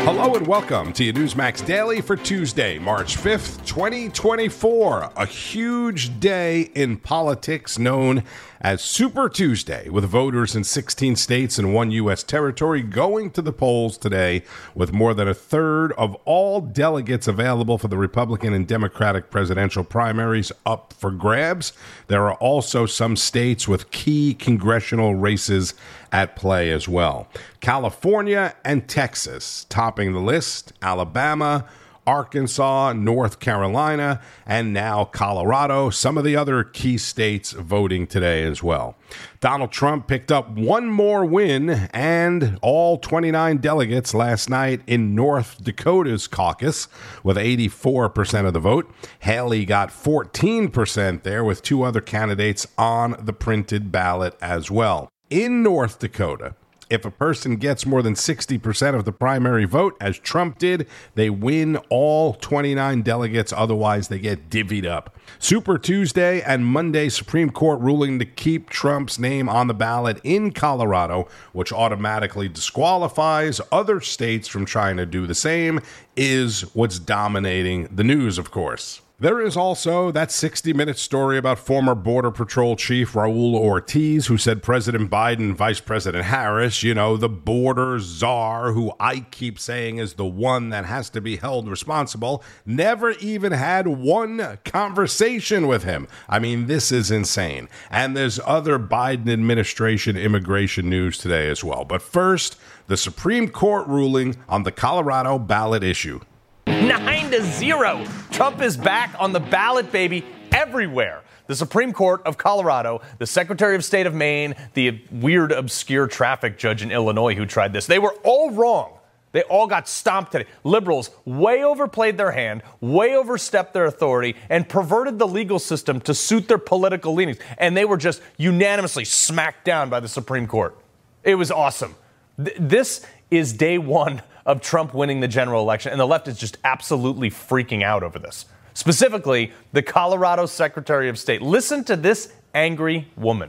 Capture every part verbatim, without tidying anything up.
Hello and welcome to your Newsmax Daily for Tuesday, March fifth, twenty twenty-four. A huge day in politics known as Super Tuesday, with voters in sixteen states and one U S territory going to the polls today, with more than a third of all delegates available for the Republican and Democratic presidential primaries up for grabs. There are also some states with key congressional races at play as well. California and Texas topping the list, Alabama, Arkansas, North Carolina, and now Colorado, some of the other key states voting today as well. Donald Trump picked up one more win and all twenty-nine delegates last night in North Dakota's caucus with eighty-four percent of the vote. Haley got fourteen percent there with two other candidates on the printed ballot as well. In North Dakota, if a person gets more than sixty percent of the primary vote, as Trump did, they win all twenty-nine delegates. Otherwise, they get divvied up. Super Tuesday and Monday Supreme Court ruling to keep Trump's name on the ballot in Colorado, which automatically disqualifies other states from trying to do the same, is what's dominating the news, of course. There is also that sixty-minute story about former Border Patrol Chief Raul Ortiz, who said President Biden and Vice President Harris, you know, the border czar, who I keep saying is the one that has to be held responsible, never even had one conversation with him. I mean, this is insane. And there's other Biden administration immigration news today as well. But first, the Supreme Court ruling on the Colorado ballot issue. Nine to zero. Trump is back on the ballot, baby, everywhere. The Supreme Court of Colorado, the Secretary of State of Maine, the weird, obscure traffic judge in Illinois who tried this. They were all wrong. They all got stomped today. Liberals way overplayed their hand, way overstepped their authority, and perverted the legal system to suit their political leanings. And they were just unanimously smacked down by the Supreme Court. It was awesome. Th- this is day one of Trump winning the general election, and the left is just absolutely freaking out over this. Specifically, the Colorado Secretary of State. Listen to this angry woman.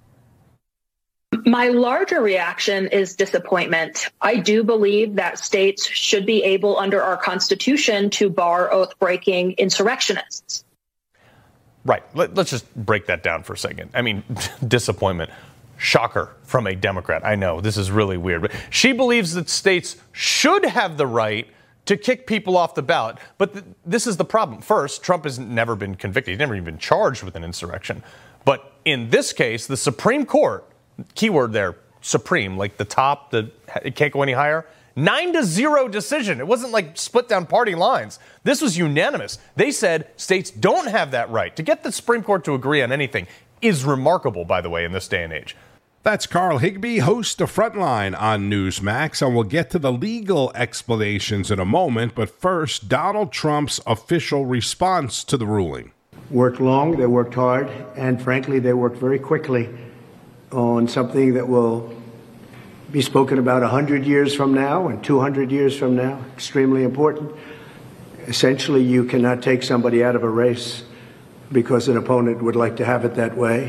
My larger reaction is disappointment. I do believe that states should be able, under our Constitution, to bar oath-breaking insurrectionists. Right. Let, let's just break that down for a second. I mean, disappointment. Shocker from a Democrat. I know this is really weird, but she believes that states should have the right to kick people off the ballot. But th- this is the problem. First, Trump has never been convicted. He's never even been charged with an insurrection. But in this case, the Supreme Court, keyword there, supreme, like the top, the, it can't go any higher. Nine to zero decision. It wasn't like split down party lines. This was unanimous. They said states don't have that right. To get the Supreme Court to agree on anything is remarkable, by the way, in this day and age. That's Carl Higbee, host of Frontline on Newsmax, and we'll get to the legal explanations in a moment. But first, Donald Trump's official response to the ruling. Worked long, they worked hard, and frankly, they worked very quickly on something that will be spoken about one hundred years from now and two hundred years from now. Extremely important. Essentially, you cannot take somebody out of a race because an opponent would like to have it that way.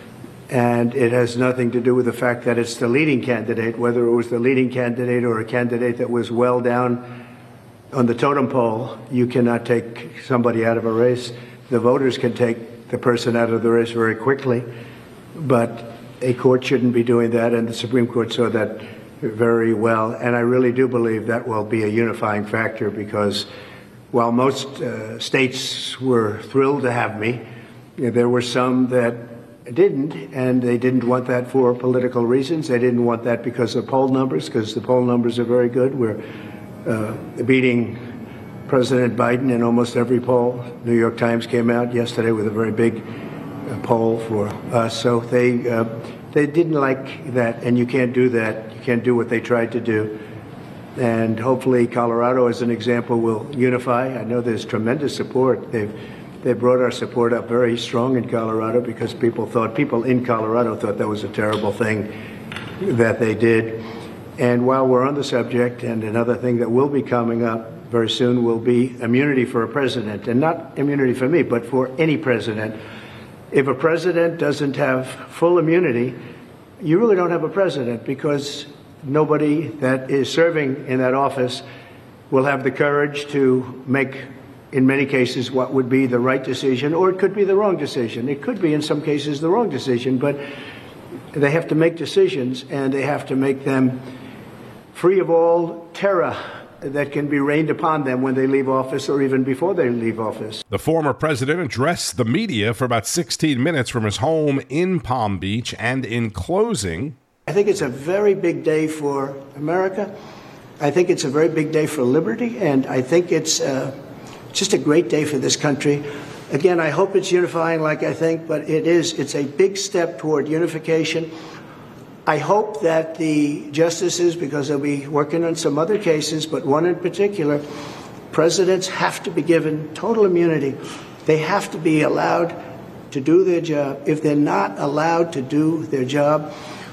And it has nothing to do with the fact that it's the leading candidate, whether it was the leading candidate or a candidate that was well down on the totem pole. You cannot take somebody out of a race. The voters can take the person out of the race very quickly, but a court shouldn't be doing that, and the Supreme Court saw that very well. And I really do believe that will be a unifying factor, because while most uh, states were thrilled to have me, you know, there were some that didn't, and they didn't want that for political reasons. They didn't want that because of poll numbers, because the poll numbers are very good. We're uh, beating President Biden in almost every poll. New York Times came out yesterday with a very big uh, poll for us. So they uh, they didn't like that, and you can't do that. You can't do what they tried to do. And hopefully Colorado, as an example, will unify. I know there's tremendous support. They've They brought our support up very strong in Colorado because people thought, people in Colorado thought that was a terrible thing that they did. And while we're on the subject, and another thing that will be coming up very soon will be immunity for a president. And not immunity for me, but for any president. If a president doesn't have full immunity, you really don't have a president, because nobody that is serving in that office will have the courage to make, in many cases, what would be the right decision, or it could be the wrong decision. It could be, in some cases, the wrong decision, but they have to make decisions, and they have to make them free of all terror that can be rained upon them when they leave office or even before they leave office. The former president addressed the media for about sixteen minutes from his home in Palm Beach, and in closing, I think it's a very big day for America. I think it's a very big day for liberty, and I think it's uh, just a great day for this country. Again, I hope it's unifying like I think, but it is. It's a big step toward unification. I hope that the justices, because they'll be working on some other cases, but one in particular, presidents have to be given total immunity. They have to be allowed to do their job. If they're not allowed to do their job,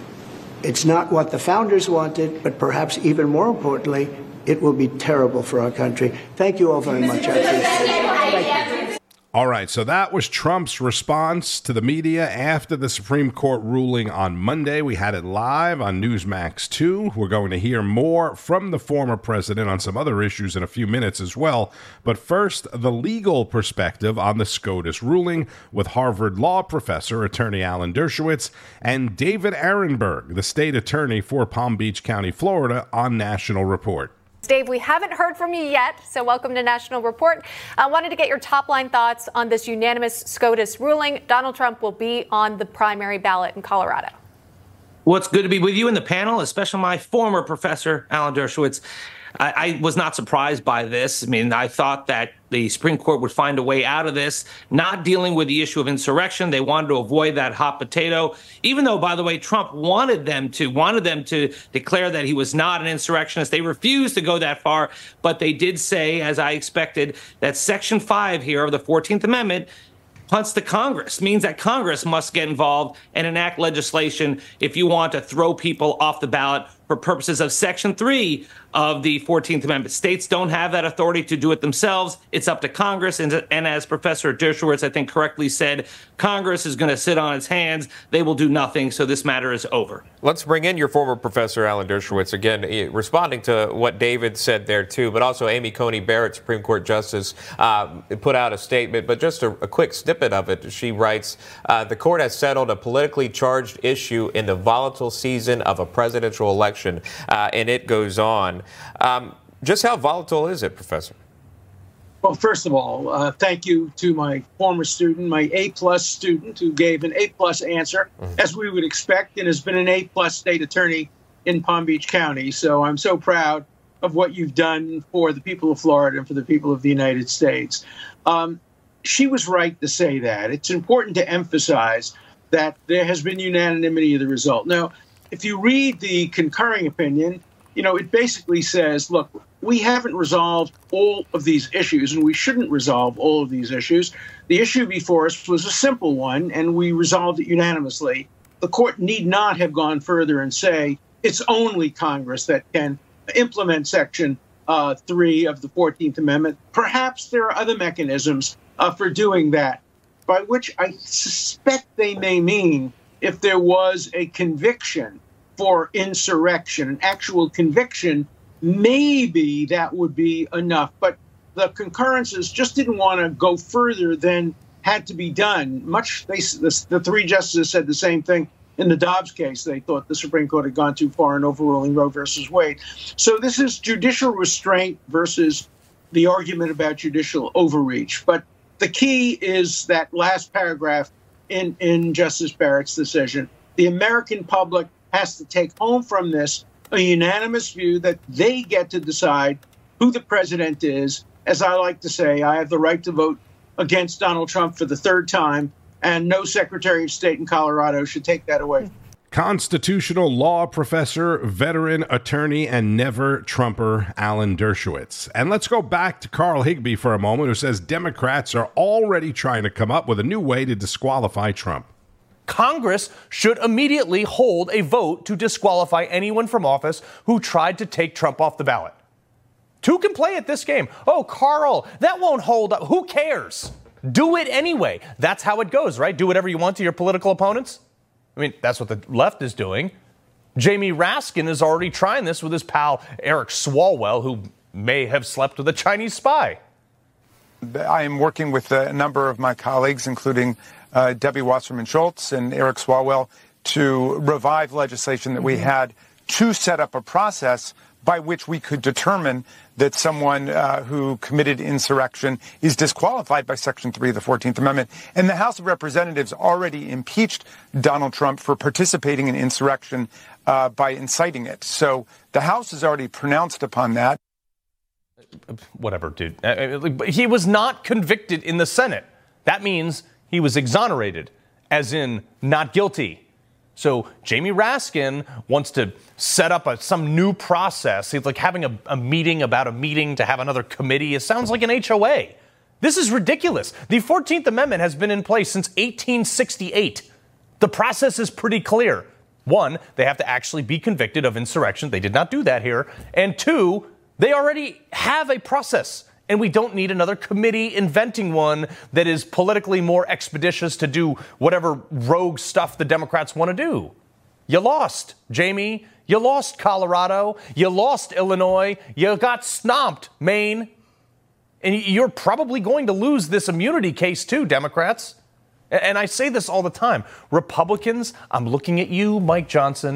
it's not what the founders wanted, but perhaps even more importantly, it will be terrible for our country. Thank you all very much. I appreciate it. Thank you. All right, so that was Trump's response to the media after the Supreme Court ruling on Monday. We had it live on Newsmax two. We're going to hear more from the former president on some other issues in a few minutes as well. But first, the legal perspective on the SCOTUS ruling with Harvard Law professor, attorney Alan Dershowitz, and David Aronberg, the state attorney for Palm Beach County, Florida, on National Report. Dave, we haven't heard from you yet, so welcome to National Report. I wanted to get your top-line thoughts on this unanimous SCOTUS ruling. Donald Trump will be on the primary ballot in Colorado. Well, it's good to be with you in the panel, especially my former professor, Alan Dershowitz. I, I was not surprised by this. I mean, I thought that the Supreme Court would find a way out of this, not dealing with the issue of insurrection. They wanted to avoid that hot potato, even though, by the way, Trump wanted them to, wanted them to declare that he was not an insurrectionist. They refused to go that far, but they did say, as I expected, that Section five here of the fourteenth Amendment punts to Congress, means that Congress must get involved and enact legislation if you want to throw people off the ballot for purposes of Section three of the fourteenth Amendment. States don't have that authority to do it themselves. It's up to Congress. And, and as Professor Dershowitz, I think, correctly said, Congress is going to sit on its hands. They will do nothing. So this matter is over. Let's bring in your former professor, Alan Dershowitz, again, responding to what David said there, too. But also Amy Coney Barrett, Supreme Court Justice, uh, put out a statement. But just a, a quick snippet of it. She writes, uh, the court has settled a politically charged issue in the volatile season of a presidential election. Uh, and it goes on. Um, just how volatile is it, Professor? Well, first of all, uh, thank you to my former student, my A-plus student, who gave an A-plus answer, mm-hmm. as we would expect, and has been an A-plus state attorney in Palm Beach County. So I'm so proud of what you've done for the people of Florida and for the people of the United States. Um, she was right to say that. It's important to emphasize that there has been unanimity of the result. Now, if you read the concurring opinion, you know, it basically says, look, we haven't resolved all of these issues, and we shouldn't resolve all of these issues. The issue before us was a simple one, and we resolved it unanimously. The court need not have gone further and say it's only Congress that can implement Section uh, three of the fourteenth Amendment. Perhaps there are other mechanisms uh, for doing that, by which I suspect they may mean if there was a conviction for insurrection, an actual conviction, maybe that would be enough. But the concurrences just didn't want to go further than had to be done. Much they, the, the three justices said the same thing in the Dobbs case. They thought the Supreme Court had gone too far in overruling Roe versus Wade. So this is judicial restraint versus the argument about judicial overreach. But the key is that last paragraph in, in Justice Barrett's decision. The American public has to take home from this a unanimous view that they get to decide who the president is. As I like to say, I have the right to vote against Donald Trump for the third time, and no Secretary of State in Colorado should take that away. Constitutional law professor, veteran attorney, and never Trumper, Alan Dershowitz. And let's go back to Carl Higbie for a moment, who says Democrats are already trying to come up with a new way to disqualify Trump. Congress should immediately hold a vote to disqualify anyone from office who tried to take Trump off the ballot. Two can play at this game. Oh, Carl, that won't hold up. Who cares? Do it anyway. That's how it goes, right? Do whatever you want to your political opponents. I mean, that's what the left is doing. Jamie Raskin is already trying this with his pal Eric Swalwell, who may have slept with a Chinese spy. I am working with a number of my colleagues, including uh, Debbie Wasserman Schultz and Eric Swalwell, to revive legislation that we had to set up a process by which we could determine that someone uh, who committed insurrection is disqualified by Section three of the fourteenth Amendment. And the House of Representatives already impeached Donald Trump for participating in insurrection uh, by inciting it. So the House has already pronounced upon that. Whatever, dude. He was not convicted in the Senate. That means he was exonerated, as in not guilty. So Jamie Raskin wants to set up a, some new process. It's like having a, a meeting about a meeting to have another committee. It sounds like an H O A. This is ridiculous. The fourteenth Amendment has been in place since eighteen sixty-eight. The process is pretty clear. One, they have to actually be convicted of insurrection. They did not do that here. And two, they already have a process. And we don't need another committee inventing one that is politically more expeditious to do whatever rogue stuff the Democrats want to do. You lost, Jamie. You lost Colorado. You lost Illinois. You got stomped, Maine. And you're probably going to lose this immunity case too, Democrats. And I say this all the time. Republicans, I'm looking at you, Mike Johnson,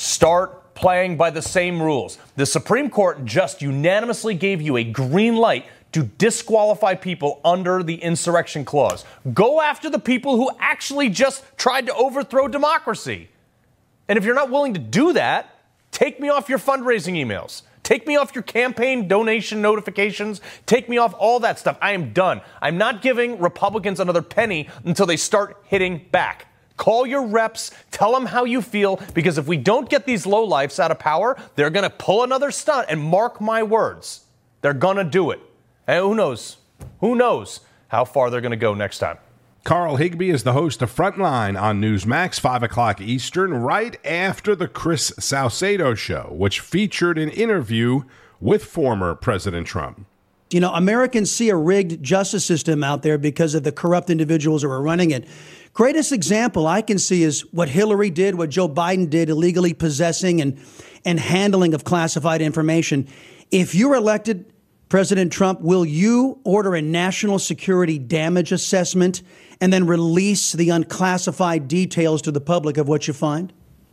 start playing by the same rules. The Supreme Court just unanimously gave you a green light to disqualify people under the insurrection clause. Go after the people who actually just tried to overthrow democracy. And if you're not willing to do that, take me off your fundraising emails. Take me off your campaign donation notifications. Take me off all that stuff. I am done. I'm not giving Republicans another penny until they start hitting back. Call your reps. Tell them how you feel, because if we don't get these lowlifes out of power, they're going to pull another stunt, and mark my words, they're going to do it. And who knows? Who knows how far they're going to go next time? Carl Higbie is the host of Frontline on Newsmax, five o'clock Eastern, right after the Chris Salcedo show, which featured an interview with former President Trump. You know, Americans see a rigged justice system out there because of the corrupt individuals who are running it. Greatest example I can see is what Hillary did, what Joe Biden did, illegally possessing and, and handling of classified information. If you're elected President Trump, will you order a national security damage assessment and then release the unclassified details to the public of what you find?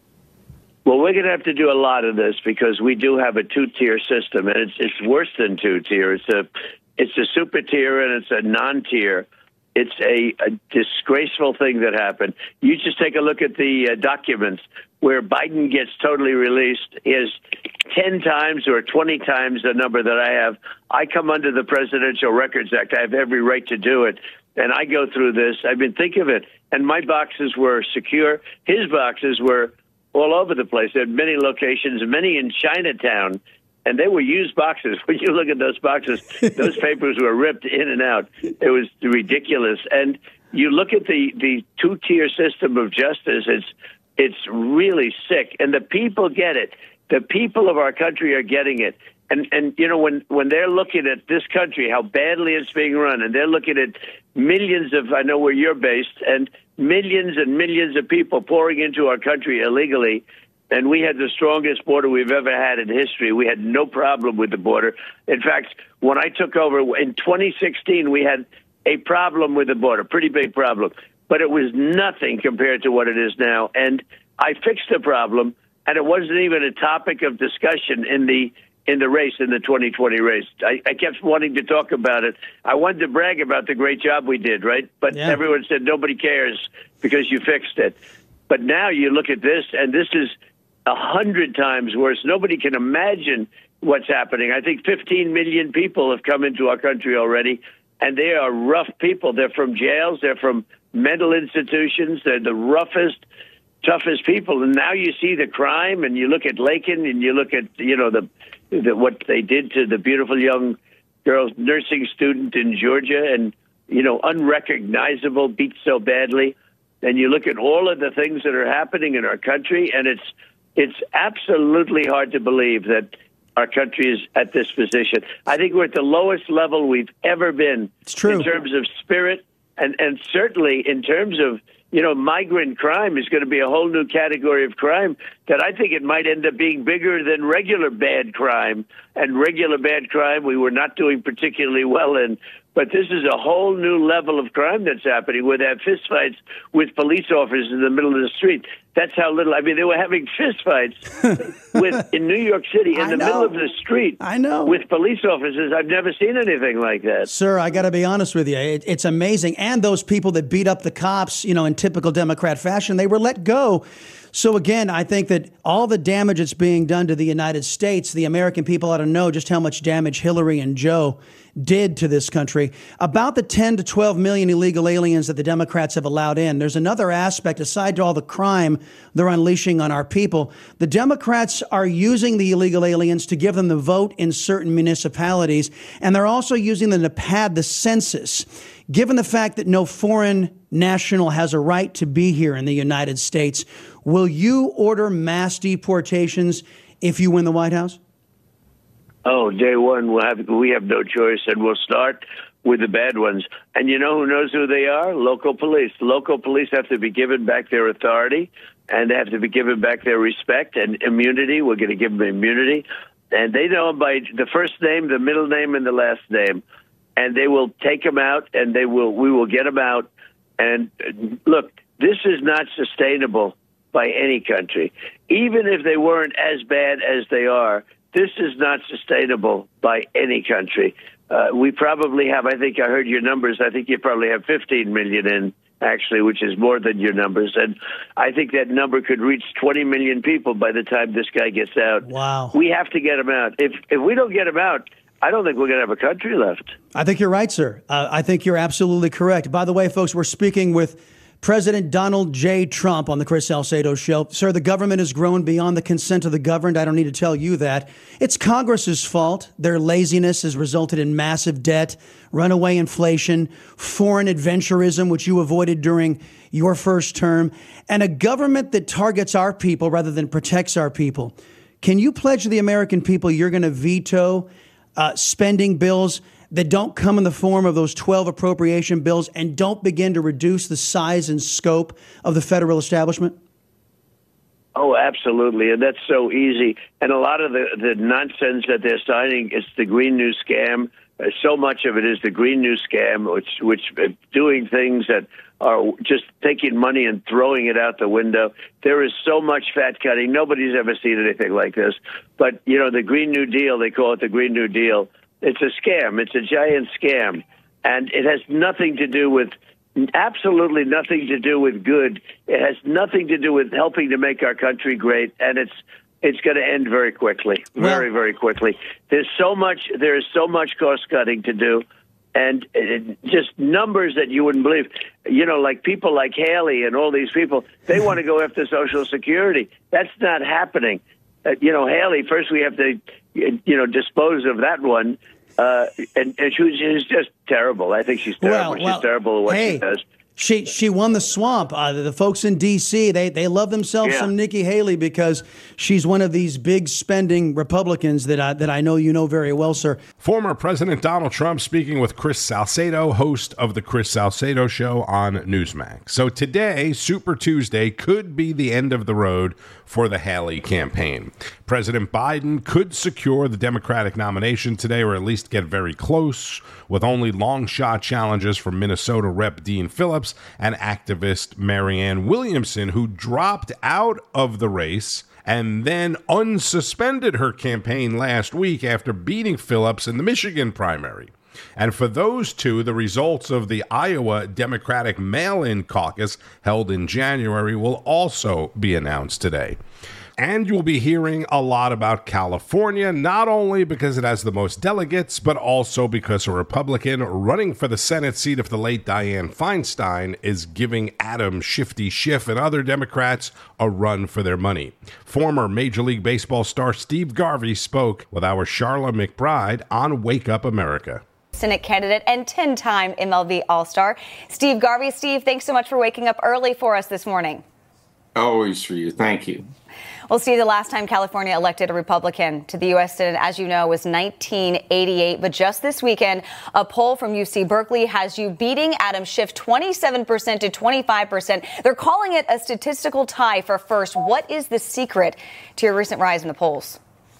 Well, we're going to have to do a lot of this because we do have a two-tier system, and it's it's worse than two-tier. It's a it's a super tier and it's a non-tier. It's a, a disgraceful thing that happened. You just take a look at the uh, documents where Biden gets totally released is ten times or twenty times the number that I have. I come under the Presidential Records Act. I have every right to do it. And I go through this. I mean, think of it. And my boxes were secure. His boxes were all over the place. There had many locations, many in Chinatown. And they were used boxes. When you look at those boxes, those papers were ripped in and out. It was ridiculous. And you look at the, the two-tier system of justice, it's it's really sick. And the people get it. The people of our country are getting it. And, and you know, when, when they're looking at this country, how badly it's being run, and they're looking at millions of, I know where you're based, and millions and millions of people pouring into our country illegally, and we had the strongest border we've ever had in history. We had no problem with the border. In fact, when I took over in twenty sixteen, we had a problem with the border, pretty big problem. But it was nothing compared to what it is now. And I fixed the problem, and it wasn't even a topic of discussion in the in the race, in the twenty twenty race. I, I kept wanting to talk about it. I wanted to brag about the great job we did, right? But yeah. Everyone said nobody cares because you fixed it. But now you look at this, and this is a hundred times worse. Nobody can imagine what's happening. I think fifteen million people have come into our country already, and they are rough people. They're from jails. They're from mental institutions. They're the roughest, toughest people. And now you see the crime, and you look at Lakin, and you look at, you know, the, the what they did to the beautiful young girl nursing student in Georgia, and, you know, unrecognizable, beat so badly. And you look at all of the things that are happening in our country, and it's It's absolutely hard to believe that our country is at this position. I think we're at the lowest level we've ever been. It's true. In terms of spirit, and, and certainly in terms of you know, migrant crime is going to be a whole new category of crime that I think it might end up being bigger than regular bad crime. And regular bad crime we were not doing particularly well in. But this is a whole new level of crime that's happening, where they have fistfights with police officers in the middle of the street. That's how little. I mean, they were having fistfights with in New York City in I the know. middle of the street. I know. With police officers. I've never seen anything like that. Sir, I got to be honest with you. It, it's amazing. And those people that beat up the cops, you know, in typical Democrat fashion, they were let go. So, again, I think that all the damage that's being done to the United States, the American people ought to know just how much damage Hillary and Joe did to this country. About the ten to twelve million illegal aliens that the Democrats have allowed in, there's another aspect, aside to all the crime they're unleashing on our people. The Democrats are using the illegal aliens to give them the vote in certain municipalities, and they're also using them to pad the census. Given the fact that no foreign national has a right to be here in the United States, will you order mass deportations if you win the White House? Oh, day one, we'll have, we have no choice, and we'll start with the bad ones. And you know who knows who they are? Local police. Local police have to be given back their authority, and they have to be given back their respect and immunity. We're going to give them immunity. And they know them by the first name, the middle name, and the last name. And they will take them out, and they will. we will get them out. And look, this is not sustainable by any country. Even if they weren't as bad as they are, this is not sustainable by any country. Uh, we probably have, I think I heard your numbers, I think you probably have fifteen million in, actually, which is more than your numbers. And I think that number could reach twenty million people by the time this guy gets out. Wow. We have to get him out. If if we don't get him out, I don't think we're going to have a country left. I think you're right, sir. Uh, I think you're absolutely correct. By the way, folks, we're speaking with President Donald J. Trump on the Chris Salcedo Show. Sir, the government has grown beyond the consent of the governed. I don't need to tell you that. It's Congress's fault. Their laziness has resulted in massive debt, runaway inflation, foreign adventurism, which you avoided during your first term, and a government that targets our people rather than protects our people. Can you pledge to the American people you're going to veto uh, spending bills that don't come in the form of those twelve appropriation bills and don't begin to reduce the size and scope of the federal establishment? Oh, absolutely. And that's so easy. And a lot of the, the nonsense that they're signing is the Green New Scam. Uh, so much of it is the Green New Scam, which, which uh, doing things that are just taking money and throwing it out the window. There is so much fat cutting. Nobody's ever seen anything like this. But, you know, the Green New Deal, they call it the Green New Deal. It's a scam. It's a giant scam. And it has nothing to do with, absolutely nothing to do with good. It has nothing to do with helping to make our country great. And it's it's going to end very quickly, very, very quickly. There's so much, there is so much cost cutting to do. And it, just numbers that you wouldn't believe. You know, like people like Haley and all these people, they want to go after Social Security. That's not happening. Uh, you know, Haley, first we have to, you know, dispose of that one. Uh, and, and she was, she's just terrible. I think she's terrible. Well, well, she's terrible at what hey, she does. She she won the swamp. Uh, the folks in D C, they they love themselves Yeah. some Nikki Haley because she's one of these big spending Republicans that I, that I know you know very well, sir. Former President Donald Trump speaking with Chris Salcedo, host of the Chris Salcedo Show on Newsmax. So today, Super Tuesday, could be the end of the road for the Haley campaign. President Biden could secure the Democratic nomination today, or at least get very close, with only long shot challenges from Minnesota Representative Dean Phillips and activist Marianne Williamson, who dropped out of the race and then unsuspended her campaign last week after beating Phillips in the Michigan primary. And for those two, the results of the Iowa Democratic mail-in caucus held in January will also be announced today. And you'll be hearing a lot about California, not only because it has the most delegates, but also because a Republican running for the Senate seat of the late Dianne Feinstein is giving Adam Shifty Schiff and other Democrats a run for their money. Former Major League Baseball star Steve Garvey spoke with our Charla McBride on Wake Up America. Senate candidate and ten-time M L B All-Star, Steve Garvey. Steve, thanks so much for waking up early for us this morning. Always for you. Thank you. Well, Steve, the last time California elected a Republican to the U S Senate, as you know, was nineteen eighty-eight. But just this weekend, a poll from U C Berkeley has you beating Adam Schiff twenty-seven percent to twenty-five percent. They're calling it a statistical tie for first. What is the secret to your recent rise in the polls?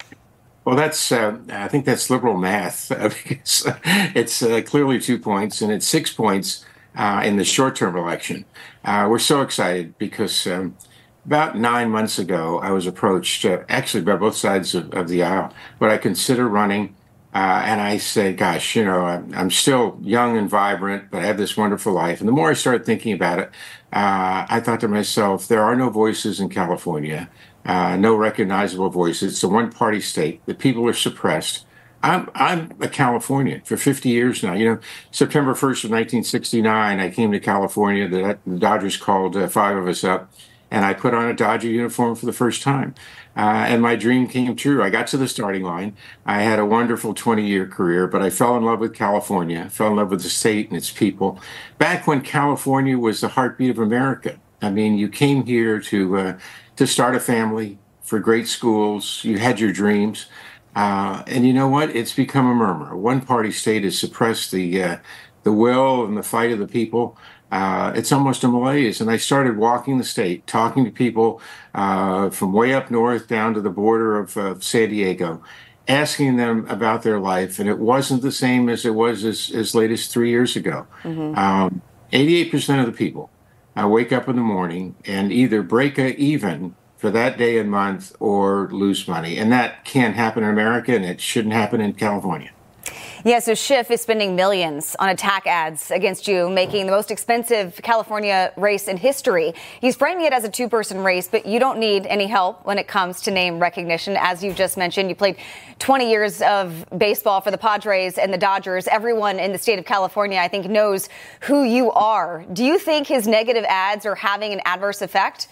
Well, that's uh, I think that's liberal math. It's, it's uh, clearly two points, and it's six points uh, in the short-term election. Uh, we're so excited because um, about nine months ago, I was approached, uh, actually by both sides of, of the aisle, would I consider running? Uh, and I said, gosh, you know, I'm, I'm still young and vibrant, but I have this wonderful life. And the more I started thinking about it, uh, I thought to myself, there are no voices in California. Uh, no recognizable voices. It's a one-party state. The people are suppressed. I'm I'm a Californian for fifty years now. You know, September first of nineteen sixty-nine, I came to California. The, the Dodgers called uh, five of us up, and I put on a Dodger uniform for the first time. Uh, and my dream came true. I got to the starting line. I had a wonderful twenty-year career, but I fell in love with California, fell in love with the state and its people. Back when California was the heartbeat of America. I mean, you came here to uh, to start a family, for great schools. You had your dreams. Uh, and you know what? It's become a murmur. A one-party state has suppressed the uh, the will and the fight of the people. Uh, it's almost a malaise. And I started walking the state, talking to people uh, from way up north down to the border of uh, San Diego, asking them about their life. And it wasn't the same as it was as, as late as three years ago. Mm-hmm. Um, eighty-eight percent of the people uh, wake up in the morning and either break a even for that day and month or lose money. And that can't happen in America, and it shouldn't happen in California. Yeah, so Schiff is spending millions on attack ads against you, making the most expensive California race in history. He's framing it as a two-person race, but you don't need any help when it comes to name recognition. As you just mentioned, you played twenty years of baseball for the Padres and the Dodgers. Everyone in the state of California, I think, knows who you are. Do you think his negative ads are having an adverse effect?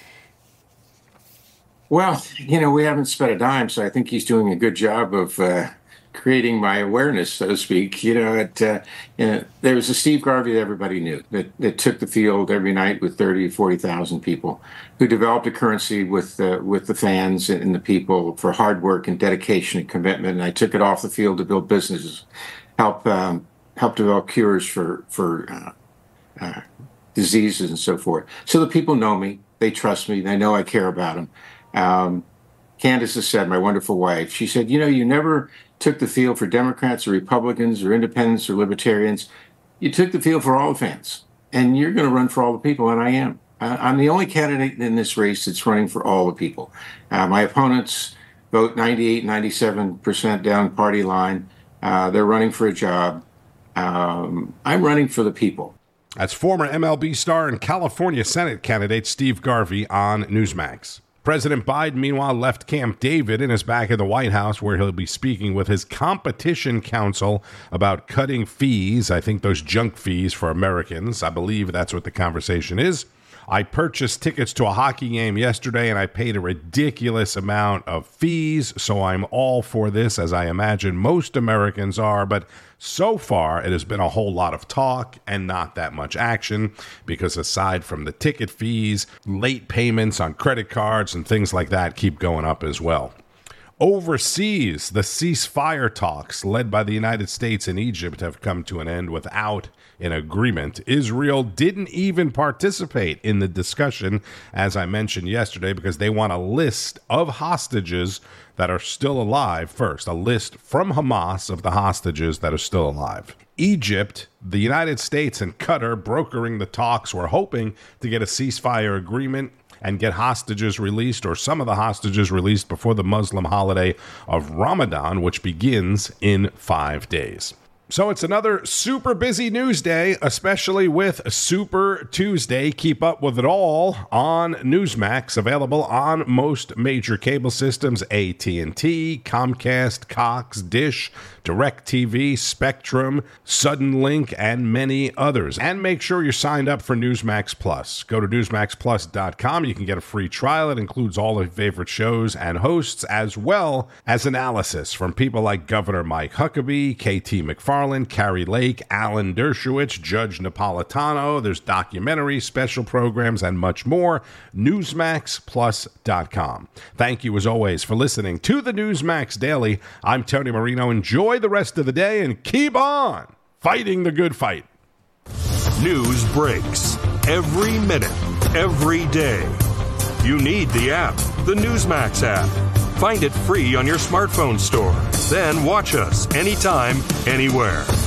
Well, you know, we haven't spent a dime, so I think he's doing a good job of uh, creating my awareness, so to speak. You know, it, uh, you know, there was a Steve Garvey that everybody knew that, that took the field every night with thirty, forty thousand people, who developed a currency with uh, with the fans and the people for hard work and dedication and commitment. And I took it off the field to build businesses, help um, help develop cures for for uh, uh, diseases and so forth. So the people know me, they trust me, they know I care about them. Um, Candace has said, my wonderful wife, she said, you know, you never took the field for Democrats or Republicans or independents or libertarians. You took the field for all the fans, and you're going to run for all the people, and I am. Uh, I'm the only candidate in this race that's running for all the people. Uh, my opponents vote ninety-eight, ninety-seven percent down party line. Uh, they're running for a job. Um, I'm running for the people. That's former M L B star and California Senate candidate Steve Garvey on Newsmax. President Biden, meanwhile, left Camp David and is back at the White House, where he'll be speaking with his competition counsel about cutting fees. I think those junk fees for Americans. I believe that's what the conversation is. I purchased tickets to a hockey game yesterday, and I paid a ridiculous amount of fees, so I'm all for this, as I imagine most Americans are. But so far, it has been a whole lot of talk and not that much action, because aside from the ticket fees, late payments on credit cards and things like that keep going up as well. Overseas, the ceasefire talks led by the United States and Egypt have come to an end without an agreement. Israel didn't even participate in the discussion, as I mentioned yesterday, because they want a list of hostages that are still alive first, a list from Hamas of the hostages that are still alive. Egypt, the United States, and Qatar brokering the talks were hoping to get a ceasefire agreement and get hostages released, or some of the hostages released, before the Muslim holiday of Ramadan, which begins in five days. So it's another super busy news day, especially with Super Tuesday. Keep up with it all on Newsmax, available on most major cable systems: A T and T, Comcast, Cox, Dish, DirecTV, Spectrum, Suddenlink, and many others. And make sure you're signed up for Newsmax Plus. Go to newsmax plus dot com. You can get a free trial. It includes all your favorite shows and hosts, as well as analysis from people like Governor Mike Huckabee, K T McFarland, Garland, Carrie Lake, Alan Dershowitz, Judge Napolitano. There's documentaries, special programs, and much more. Newsmax Plus dot com. Thank you, as always, for listening to the Newsmax Daily. I'm Tony Marino. Enjoy the rest of the day and keep on fighting the good fight. News breaks every minute, every day. You need the app, the Newsmax app. Find it free on your smartphone store. Then watch us anytime, anywhere.